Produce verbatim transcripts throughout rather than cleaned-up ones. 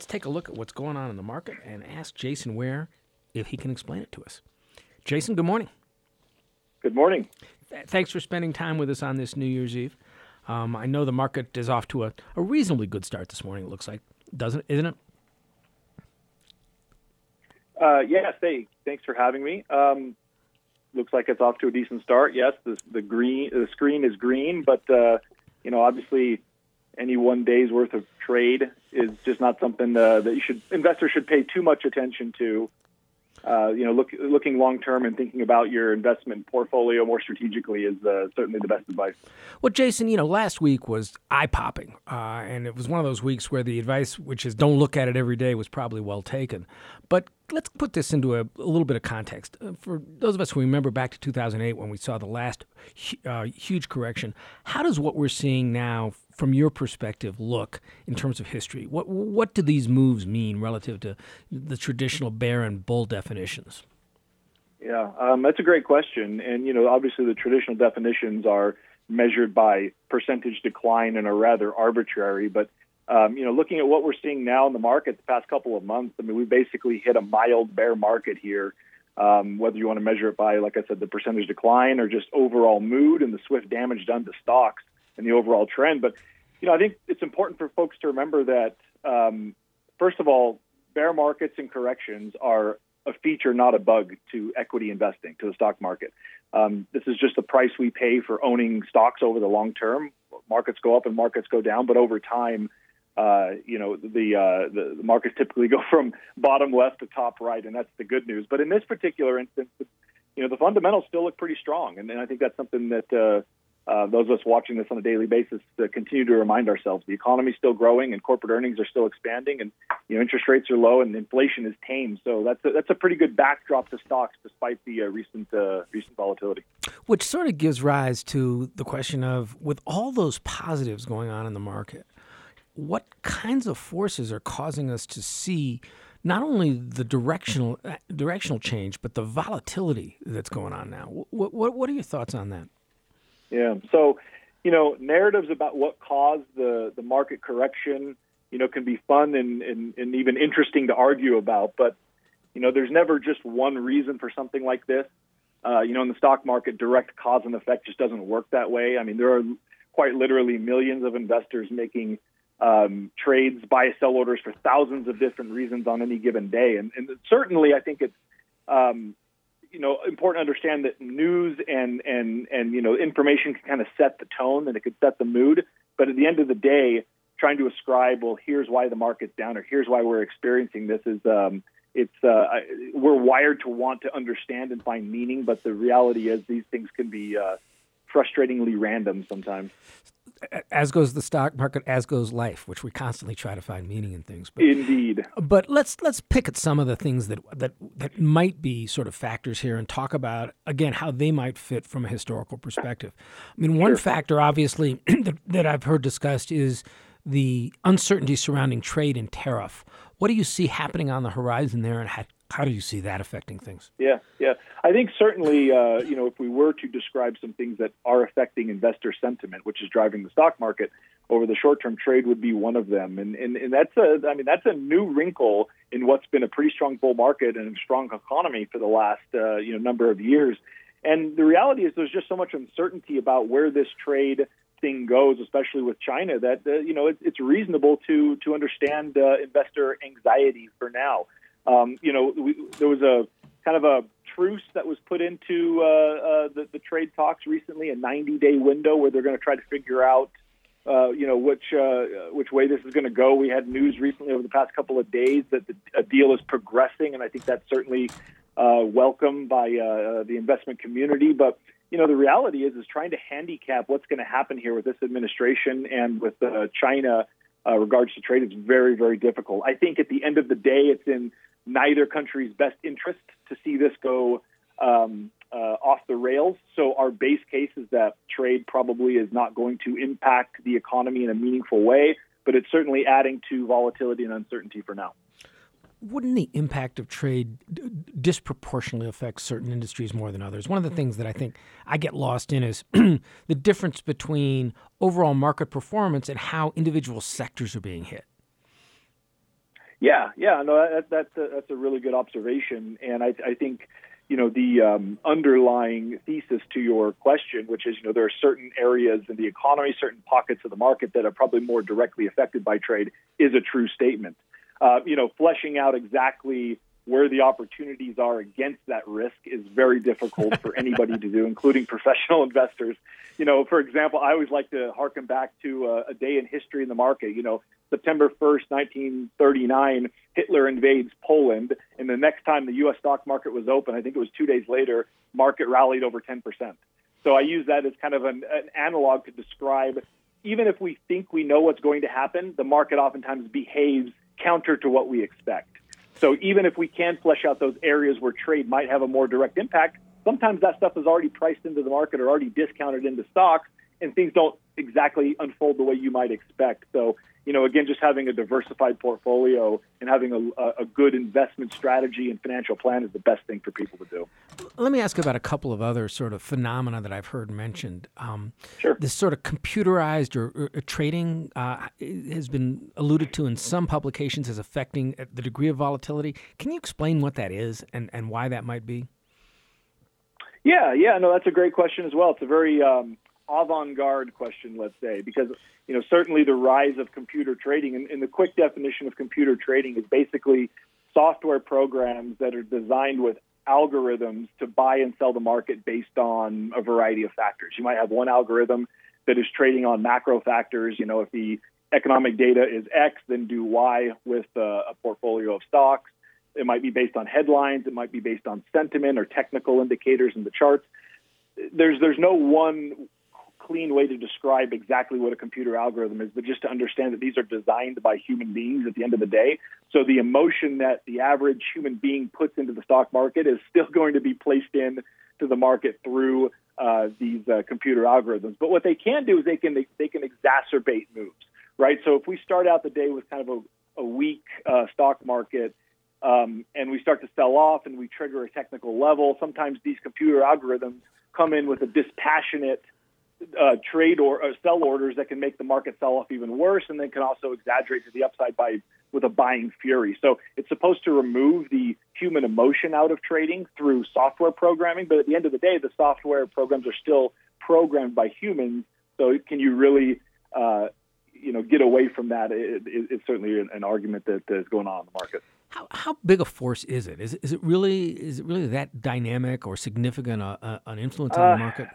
take a look at what's going on in the market and ask Jason Ware if he can explain it to us. Jason, good morning. Good morning. Th- thanks for spending time with us on this New Year's Eve. Um, I know the market is off to a, a reasonably good start this morning, it looks like. Doesn't it? Isn't it? Uh, yes, hey, thanks for having me. Um, looks like it's off to a decent start. Yes, the, the green, the screen is green, but uh, you know, obviously, any one day's worth of trade is just not something uh, that you should investors should pay too much attention to. Uh, you know, look, looking long term and thinking about your investment portfolio more strategically is uh, certainly the best advice. Well, Jason, you know, last week was eye-popping, uh, and it was one of those weeks where the advice, which is don't look at it every day, was probably well taken. But let's put this into a, a little bit of context. Uh, for those of us who remember back to two thousand eight when we saw the last uh, huge correction, how does what we're seeing now, from your perspective, look in terms of history? What what do these moves mean relative to the traditional bear and bull definitions? Yeah, um, that's a great question. And, you know, obviously the traditional definitions are measured by percentage decline and are rather arbitrary. But, um, you know, looking at what we're seeing now in the market the past couple of months, I mean, we basically hit a mild bear market here, um, whether you want to measure it by, like I said, the percentage decline or just overall mood and the swift damage done to stocks and the overall trend. But, you know, I think it's important for folks to remember that, um, first of all, bear markets and corrections are a feature, not a bug, to equity investing, to the stock market. Um, this is just the price we pay for owning stocks over the long term. Markets go up and markets go down, but over time, uh, you know, the, uh, the the markets typically go from bottom left to top right, and that's the good news. But in this particular instance, you know, the fundamentals still look pretty strong, and, and I think that's something that uh, uh, those of us watching this on a daily basis uh, continue to remind ourselves. The economy is still growing, and corporate earnings are still expanding, and you know, interest rates are low, and inflation is tame. So that's a, that's a pretty good backdrop to stocks, despite the uh, recent uh, recent volatility. Which sort of gives rise to the question of, with all those positives going on in the market, what kinds of forces are causing us to see not only the directional directional change, but the volatility that's going on now? What what, what are your thoughts on that? Yeah. So, you know, narratives about what caused the, the market correction, you know, can be fun and, and, and even interesting to argue about. But, you know, there's never just one reason for something like this. Uh, you know, in the stock market, direct cause and effect just doesn't work that way. I mean, there are quite literally millions of investors making um, trades, buy, sell orders for thousands of different reasons on any given day. And, and certainly, I think it's, um, you know, important to understand that news and, and, and, you know, information can kind of set the tone and it could set the mood. But at the end of the day, trying to ascribe, well, here's why the market's down or here's why we're experiencing this is, um, it's, uh, we're wired to want to understand and find meaning. But the reality is these things can be uh, frustratingly random sometimes. As goes the stock market, as goes life, which we constantly try to find meaning in things. But, Indeed. But let's let's pick at some of the things that, that that might be sort of factors here and talk about, again, how they might fit from a historical perspective. I mean, one Sure. factor, obviously, that, that I've heard discussed is the uncertainty surrounding trade and tariff. What do you see happening on the horizon there, and how, how do you see that affecting things? Yeah, yeah. I think certainly, uh, you know, if we were to describe some things that are affecting investor sentiment, which is driving the stock market over the short term, trade would be one of them. And, and, and that's a, I mean, that's a new wrinkle in what's been a pretty strong bull market and a strong economy for the last, uh, you know, number of years. And the reality is there's just so much uncertainty about where this trade thing goes, especially with China, that, uh, you know, it, it's reasonable to, to understand uh, investor anxiety for now. Um, you know, we, there was a kind of a truce that was put into uh, uh, the, the trade talks recently, a ninety-day window where they're going to try to figure out, uh, you know, which uh, which way this is going to go. We had news recently over the past couple of days that the, a deal is progressing, and I think that's certainly uh, welcome by uh, the investment community. But you know, the reality is is trying to handicap what's going to happen here with this administration and with uh, China uh, regards to trade is very, very difficult. I think at the end of the day, it's in neither country's best interest to see this go um, uh, off the rails. So our base case is that trade probably is not going to impact the economy in a meaningful way, but it's certainly adding to volatility and uncertainty for now. Wouldn't the impact of trade d- disproportionately affect certain industries more than others? One of the things that I think I get lost in is the difference between overall market performance and how individual sectors are being hit. Yeah, yeah, no, that, that's a, that's a really good observation, and I, I think, you know, the um, underlying thesis to your question, which is, you know, there are certain areas in the economy, certain pockets of the market that are probably more directly affected by trade, is a true statement. Uh, you know, fleshing out exactly where the opportunities are against that risk is very difficult for anybody to do, including professional investors. You know, for example, I always like to harken back to a, a day in history in the market. You know, September first, nineteen thirty-nine, Hitler invades Poland, and the next time the U S stock market was open, I think it was two days later, market rallied over ten percent. So I use that as kind of an, an analog to describe, even if we think we know what's going to happen, the market oftentimes behaves counter to what we expect. So even if we can flesh out those areas where trade might have a more direct impact, sometimes that stuff is already priced into the market or already discounted into stocks, and things don't exactly unfold the way you might expect. So, you know, again, just having a diversified portfolio and having a, a good investment strategy and financial plan is the best thing for people to do. Let me ask about a couple of other sort of phenomena that I've heard mentioned. Um, sure. This sort of computerized or, or trading uh, has been alluded to in some publications as affecting the degree of volatility. Can you explain what that is and, and why that might be? Yeah, yeah, no, that's a great question as well. It's a very um, avant-garde question, let's say, because, you know, certainly the rise of computer trading, and, and the quick definition of computer trading is basically software programs that are designed with algorithms to buy and sell the market based on a variety of factors. You might have one algorithm that is trading on macro factors. You know, if the economic data is X, then do Y with uh, a portfolio of stocks. It might be based on headlines. It might be based on sentiment or technical indicators in the charts. There's there's no one clean way to describe exactly what a computer algorithm is, but just to understand that these are designed by human beings at the end of the day. So the emotion that the average human being puts into the stock market is still going to be placed in to the market through uh, these uh, computer algorithms. But what they can do is they can they can exacerbate moves, right? So if we start out the day with kind of a, a weak uh, stock market, Um, and we start to sell off and we trigger a technical level, sometimes these computer algorithms come in with a dispassionate uh, trade or uh, sell orders that can make the market sell off even worse, and then can also exaggerate to the upside by with a buying fury. So it's supposed to remove the human emotion out of trading through software programming, but at the end of the day, the software programs are still programmed by humans. So can you really uh, you know, get away from that? It, it, it's certainly an, an argument that, that is going on in the market. How how big a force is it? Is it, is it really is it really that dynamic or significant uh, uh, an influence on uh, the market?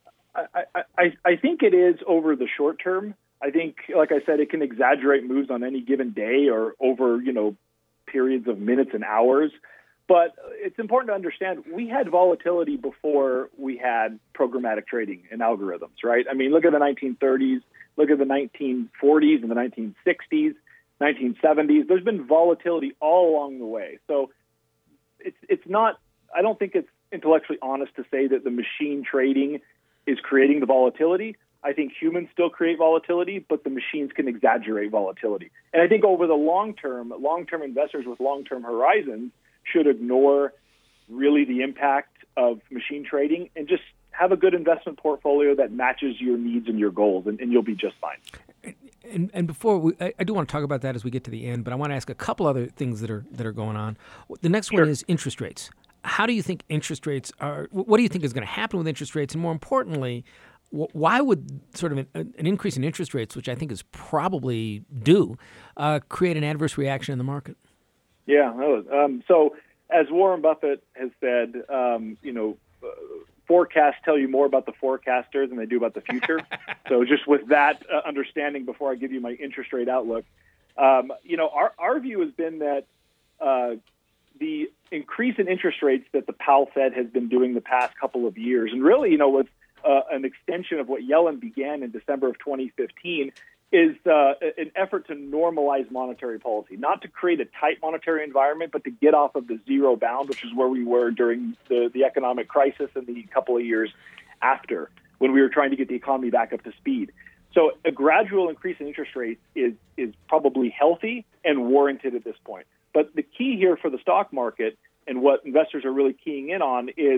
I, I, I think it is over the short term. I think, like I said, it can exaggerate moves on any given day or over, you know, periods of minutes and hours. But it's important to understand we had volatility before we had programmatic trading and algorithms, right? I mean, look at the nineteen thirties, look at the nineteen forties and the nineteen sixties. nineteen seventies. There's been volatility all along the way. So it's it's not, I don't think it's intellectually honest to say that the machine trading is creating the volatility. I think humans still create volatility, but the machines can exaggerate volatility. And I think over the long term, long-term investors with long-term horizons should ignore really the impact of machine trading and just have a good investment portfolio that matches your needs and your goals, and, and you'll be just fine. And, and before we, I, I do want to talk about that as we get to the end, but I want to ask a couple other things that are that are going on. The next Sure. one is interest rates. How do you think interest rates are? What do you think is going to happen with interest rates? And more importantly, wh- why would sort of an, an increase in interest rates, which I think is probably due, uh, create an adverse reaction in the market? Yeah. Um, so as Warren Buffett has said, um, you know, uh, forecasts tell you more about the forecasters than they do about the future. So just with that uh, understanding, before I give you my interest rate outlook, um, you know, our, our view has been that uh, the increase in interest rates that the Powell Fed has been doing the past couple of years, and really, you know, was uh, an extension of what Yellen began in December of twenty fifteen, is uh, an effort to normalize monetary policy, not to create a tight monetary environment, but to get off of the zero bound, which is where we were during the, the economic crisis and the couple of years after, when we were trying to get the economy back up to speed. So a gradual increase in interest rates is, is probably healthy and warranted at this point. But the key here for the stock market and what investors are really keying in on is,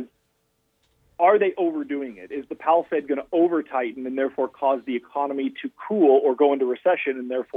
are they overdoing it? Is the Powell Fed going to over-tighten and therefore cause the economy to cool or go into recession and therefore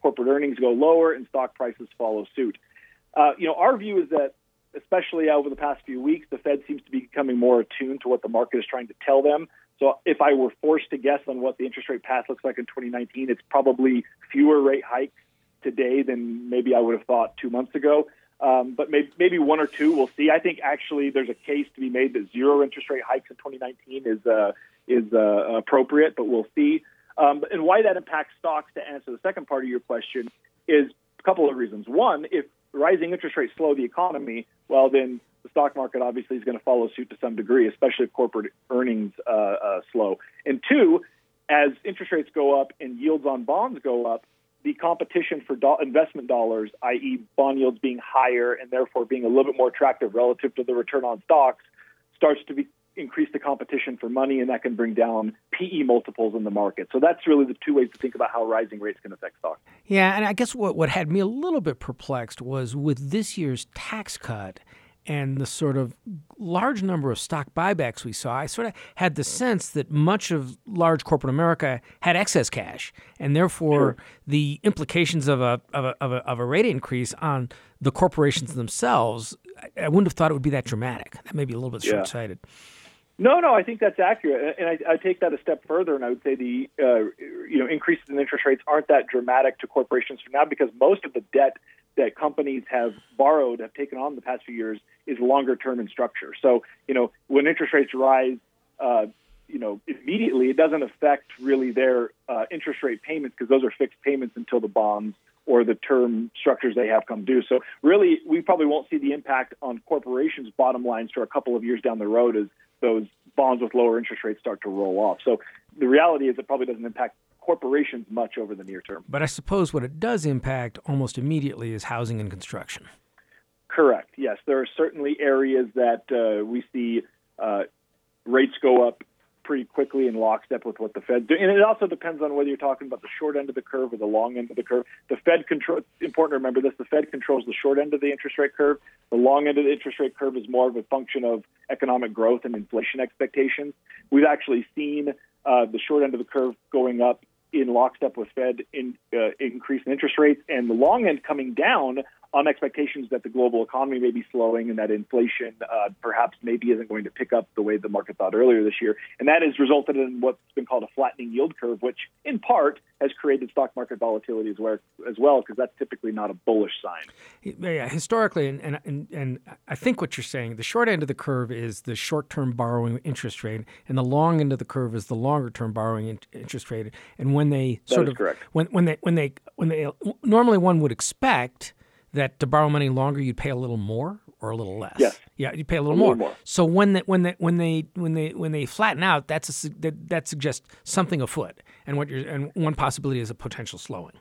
corporate earnings go lower and stock prices follow suit. Uh, you know, our view is that, especially over the past few weeks, the Fed seems to be becoming more attuned to what the market is trying to tell them. So if I were forced to guess on what the interest rate path looks like in twenty nineteen, it's probably fewer rate hikes today than maybe I would have thought two months ago. Um, but maybe, maybe one or two, we'll see. I think actually there's a case to be made that zero interest rate hikes in twenty nineteen is uh, is uh, appropriate, but we'll see. Um, and why that impacts stocks, to answer the second part of your question, is a couple of reasons. One, if rising interest rates slow the economy, well, then the stock market obviously is going to follow suit to some degree, especially if corporate earnings uh, uh, slow. And two, as interest rates go up and yields on bonds go up, the competition for do- investment dollars, that is bond yields being higher and therefore being a little bit more attractive relative to the return on stocks, starts to be, increase the competition for money, and that can bring down P E multiples in the market. So that's really the two ways to think about how rising rates can affect stocks. Yeah, and I guess what, what had me a little bit perplexed was with this year's tax cut and the sort of large number of stock buybacks we saw, I sort of had the sense that much of large corporate America had excess cash, and therefore sure. the implications of a, of a of a of a rate increase on the corporations themselves, I, I wouldn't have thought it would be that dramatic. That may be a little bit yeah. short-sighted. No, no, I think that's accurate, and I, I take that a step further, and I would say the uh, you know increases in interest rates aren't that dramatic to corporations for now, because most of the debt that companies have borrowed, have taken on the past few years, is longer term in structure. So, you know, when interest rates rise, uh, you know, immediately, it doesn't affect really their uh, interest rate payments, because those are fixed payments until the bonds or the term structures they have come due. So really, we probably won't see the impact on corporations' bottom lines for a couple of years down the road as those bonds with lower interest rates start to roll off. So the reality is it probably doesn't impact corporations much over the near term. But I suppose what it does impact almost immediately is housing and construction. Correct. Yes, there are certainly areas that uh, we see uh, rates go up pretty quickly in lockstep with what the Fed do. And it also depends on whether you're talking about the short end of the curve or the long end of the curve. The Fed control. It's important to remember this. The Fed controls the short end of the interest rate curve. The long end of the interest rate curve is more of a function of economic growth and inflation expectations. We've actually seen uh, the short end of the curve going up in lockstep with Fed in, uh, increase in interest rates, and the long end coming down on expectations that the global economy may be slowing and that inflation uh, perhaps maybe isn't going to pick up the way the market thought earlier this year. And that has resulted in what's been called a flattening yield curve, which in part has created stock market volatility as well, as well, because that's typically not a bullish sign. Yeah, historically, and, and, and, and I think what you're saying, the short end of the curve is the short-term borrowing interest rate, and the long end of the curve is the longer-term borrowing in, interest rate. And when they that sort is of, correct. when when they when they when they normally one would expect that to borrow money longer, you'd pay a little more or a little less. Yes. Yeah, you pay a little, a more. little more. So when they, when they when they when they when they flatten out, that's a, that, that suggests something afoot, and what you're and one possibility is a potential slowing.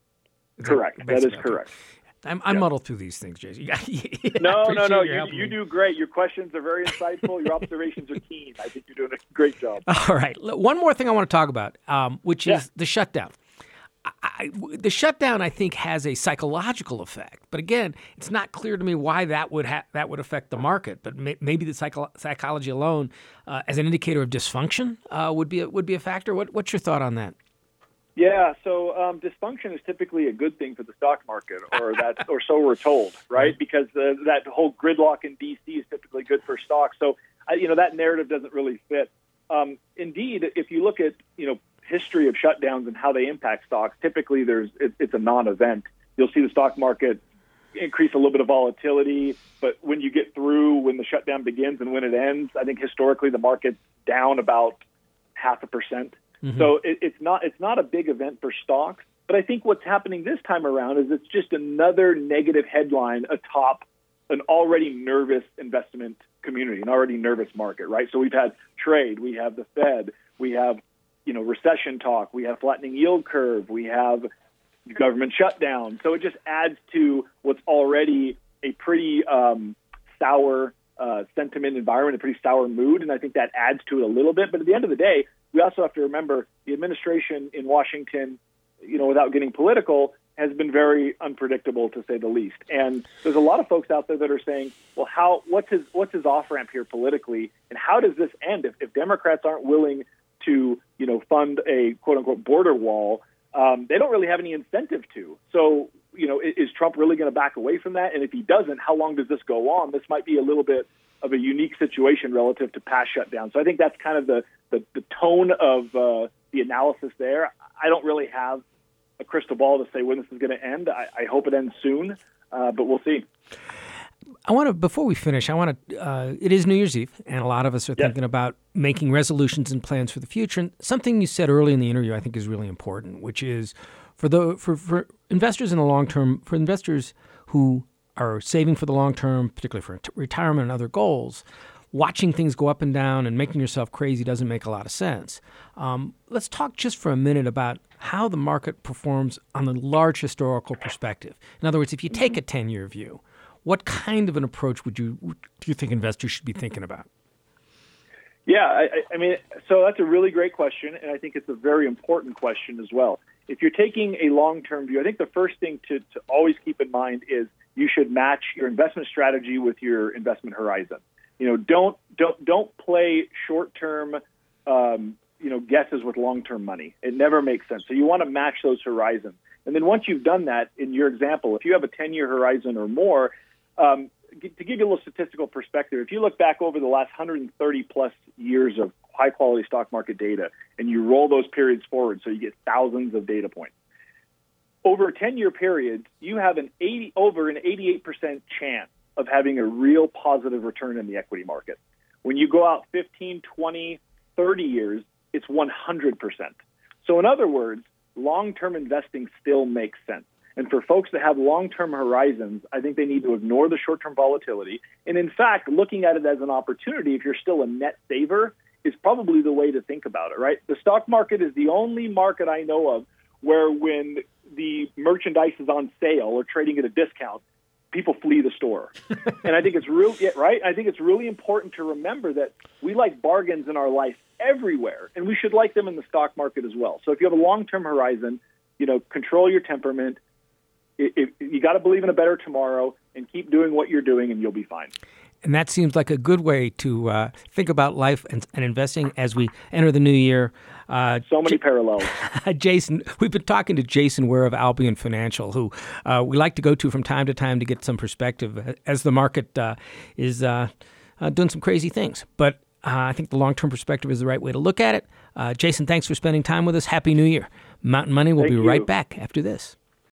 Is correct. That, that is okay. correct. I'm, I yeah. muddle through these things, Jason. Yeah, no, no, no. You, you do great. Your questions are very insightful. Your observations are keen. I think you're doing a great job. All right. One more thing I want to talk about, um, which is yeah. the shutdown. I, the shutdown, I think, has a psychological effect, but again, it's not clear to me why that would ha- that would affect the market. But may- maybe the psycho- psychology alone, uh, as an indicator of dysfunction, uh, would be a, would be a factor. What, what's your thought on that? Yeah, so um, dysfunction is typically a good thing for the stock market, or that, or so we're told, right? Because uh, that whole gridlock in D C is typically good for stocks. So, uh, you know, that narrative doesn't really fit. Um, indeed, if you look at, you know, history of shutdowns and how they impact stocks, typically there's it, it's a non-event. You'll see the stock market increase a little bit of volatility, but when you get through, when the shutdown begins and when it ends, I think historically the market's down about half a percent. Mm-hmm. So it, it's not it's not a big event for stocks. But I think what's happening this time around is it's just another negative headline atop an already nervous investment community, an already nervous market, right? So we've had trade, we have the Fed, we have you know recession talk, we have flattening yield curve, we have government shutdown. So it just adds to what's already a pretty um, sour uh, sentiment environment, a pretty sour mood, and I think that adds to it a little bit. But at the end of the day, we also have to remember the administration in Washington, you know, without getting political, has been very unpredictable, to say the least. And there's a lot of folks out there that are saying, well, how what's his what's his off-ramp here politically, and how does this end if, if Democrats aren't willing to, you know, fund a quote-unquote border wall? um, they don't really have any incentive to. So, you know, is, is Trump really going to back away from that? And if he doesn't, how long does this go on? This might be a little bit of a unique situation relative to past shutdowns. So I think that's kind of the, the, the tone of uh, the analysis there. I don't really have a crystal ball to say when this is going to end. I, I hope it ends soon, uh, but we'll see. I want to, before we finish, I want to, uh, it is New Year's Eve, and a lot of us are Yes. thinking about making resolutions and plans for the future. And something you said early in the interview I think is really important, which is for the for, for investors in the long term, for investors who are saving for the long term, particularly for t- retirement and other goals, watching things go up and down and making yourself crazy doesn't make a lot of sense. Um, let's talk just for a minute about how the market performs on the large historical perspective. In other words, if you take a ten-year view, what kind of an approach would you do you think investors should be thinking about? Yeah, I, I mean, so that's a really great question, and I think it's a very important question as well. If you're taking a long-term view, I think the first thing to, to always keep in mind is you should match your investment strategy with your investment horizon. You know, don't don't don't play short-term, um, you know, guesses with long-term money. It never makes sense. So you want to match those horizons. And then once you've done that, in your example, if you have a ten-year horizon or more, um, g- to give you a little statistical perspective, if you look back over the last one hundred thirty plus years of high-quality stock market data, and you roll those periods forward, so you get thousands of data points, over a ten-year period, you have an eighty over an eighty-eight percent chance of having a real positive return in the equity market. When you go out fifteen, twenty, thirty years, it's one hundred percent. So in other words, long-term investing still makes sense. And for folks that have long-term horizons, I think they need to ignore the short-term volatility. And in fact, looking at it as an opportunity, if you're still a net saver, is probably the way to think about it, right? The stock market is the only market I know of where when the merchandise is on sale or trading at a discount, people flee the store. And I think it's real, yeah, right? I think it's really important to remember that we like bargains in our life everywhere, and we should like them in the stock market as well. So if you have a long-term horizon, you know, control your temperament. It, it, you got to believe in a better tomorrow and keep doing what you're doing, and you'll be fine. And that seems like a good way to uh, think about life and, and investing as we enter the new year. Uh, so many J- parallels. Jason, we've been talking to Jason Ware of Albion Financial, who uh, we like to go to from time to time to get some perspective as the market uh, is uh, uh, doing some crazy things. But uh, I think the long-term perspective is the right way to look at it. Uh, Jason, thanks for spending time with us. Happy New Year. Mountain Money will Thank be you. right back after this.